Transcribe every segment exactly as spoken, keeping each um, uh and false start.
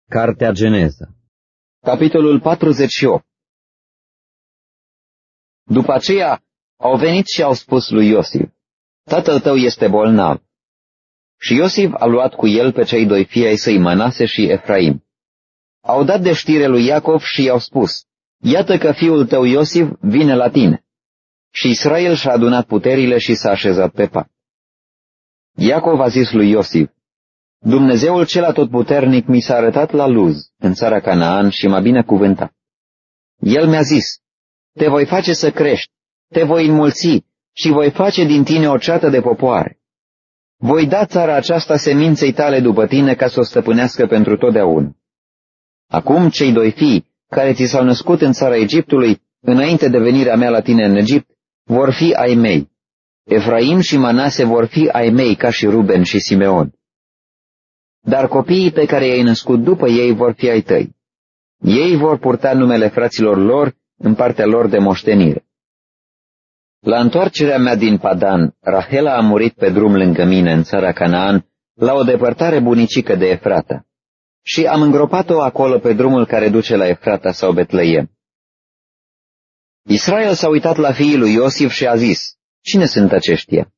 Cartea Geneza, capitolul patruzeci și opt. După aceea au venit și au spus lui Iosif: tatăl tău este bolnav. Și Iosif a luat cu el pe cei doi fii ai săi, Manase și Efraim. Au dat de știre lui Iacov și i-au spus: iată că fiul tău Iosif vine la tine. Și Israel și-a adunat puterile și s-a așezat pe pat. Iacov a zis lui Iosif: Dumnezeul cel atotputernic mi s-a arătat la Luz, în țara Canaan, și m-a binecuvântat. El mi-a zis: te voi face să crești, te voi înmulți și voi face din tine o ceată de popoare. Voi da țara aceasta seminței tale după tine ca să o stăpânească pentru totdeauna. Acum cei doi fii, care ți s-au născut în țara Egiptului, înainte de venirea mea la tine în Egipt, vor fi ai mei. Efraim și Manase vor fi ai mei ca și Ruben și Simeon. Dar copiii pe care i-ai născut după ei vor fi ai tăi. Ei vor purta numele fraților lor în partea lor de moștenire. La întoarcerea mea din Padan, Rahela a murit pe drum lângă mine în țara Canaan, la o depărtare bunicică de Efrata, și am îngropat-o acolo pe drumul care duce la Efrata sau Betleem. Israel s-a uitat la fiii lui Iosif și a zis: cine sunt aceștia?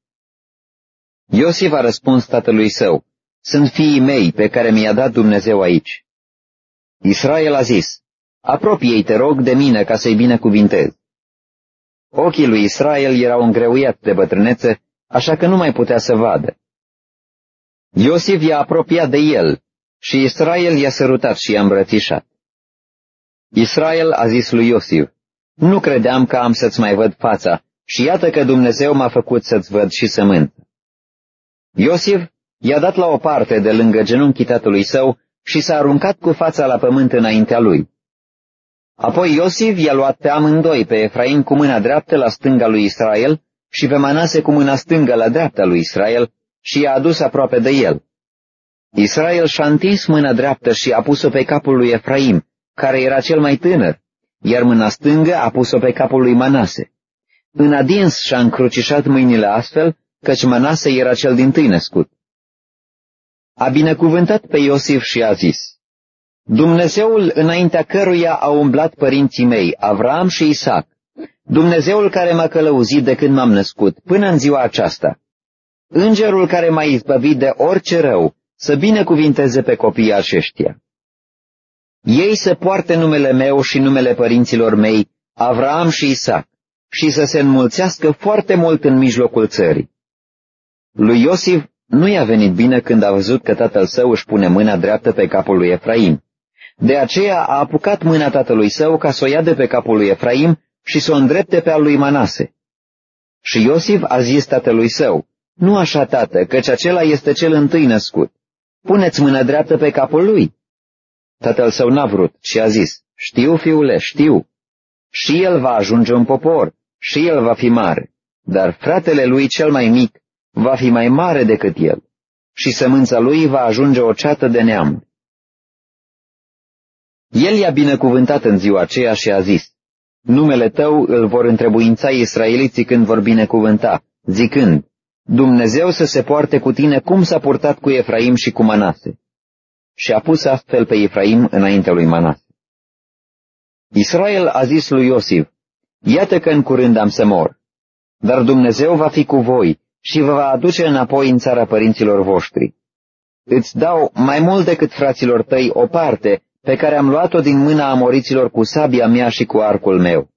Iosif a răspuns tatălui său: sunt fiii mei pe care mi-a dat Dumnezeu aici. Israel a zis: apropie-i, te rog, de mine ca să-i binecuvintez. Ochii lui Israel erau îngreuiați de bătrânețe, așa că nu mai putea să vadă. Iosif i-a apropiat de el și Israel i-a sărutat și i-a îmbrățișat. Israel a zis lui Iosif: nu credeam că am să-ți mai văd fața și iată că Dumnezeu m-a făcut să-ți văd și sămânță. Iosif i-a dat la o parte de lângă genunchii tatălui său și s-a aruncat cu fața la pământ înaintea lui. Apoi Iosif i-a luat pe amândoi, pe Efraim cu mâna dreaptă la stânga lui Israel și pe Manase cu mâna stângă la dreapta lui Israel și i-a adus aproape de el. Israel și-a întins mâna dreaptă și a pus-o pe capul lui Efraim, care era cel mai tânăr, iar mâna stângă a pus-o pe capul lui Manase. În adins și-a încrucișat mâinile astfel, căci Manase era cel dintâi născut. A binecuvântat pe Iosif și a zis: Dumnezeul înaintea căruia au umblat părinții mei, Avram și Isaac, Dumnezeul care m-a călăuzit de când m-am născut până în ziua aceasta, Îngerul care m-a izbăvit de orice rău, să binecuvinteze pe copiii aceștia. Ei să poarte numele meu și numele părinților mei, Avram și Isaac, și să se înmulțească foarte mult în mijlocul țării. Lui Iosif nu i-a venit bine când a văzut că tatăl său își pune mâna dreaptă pe capul lui Efraim. De aceea a apucat mâna tatălui său ca să o ia de pe capul lui Efraim și să o îndrepte pe al lui Manase. Și Iosif a zis tatălui său: nu așa, tată, căci acela este cel întâi născut. Puneți mâna dreaptă pe capul lui. Tatăl său n-a vrut și a zis: știu, fiule, știu. Și el va ajunge un popor, și el va fi mare, dar fratele lui cel mai mic va fi mai mare decât el, și sămânța lui va ajunge o ceată de neamuri. El i-a binecuvântat în ziua aceea și a zis: numele tău îl vor întrebuința israeliții când vor binecuvânta, zicând: Dumnezeu să se poarte cu tine cum s-a purtat cu Efraim și cu Manase. Și a pus astfel pe Efraim înaintea lui Manase. Israel a zis lui Iosif: iată că în curând am să mor, dar Dumnezeu va fi cu voi și vă va aduce înapoi în țara părinților voștri. Îți dau mai mult decât fraților tăi o parte pe care am luat-o din mâna amoriților cu sabia mea și cu arcul meu.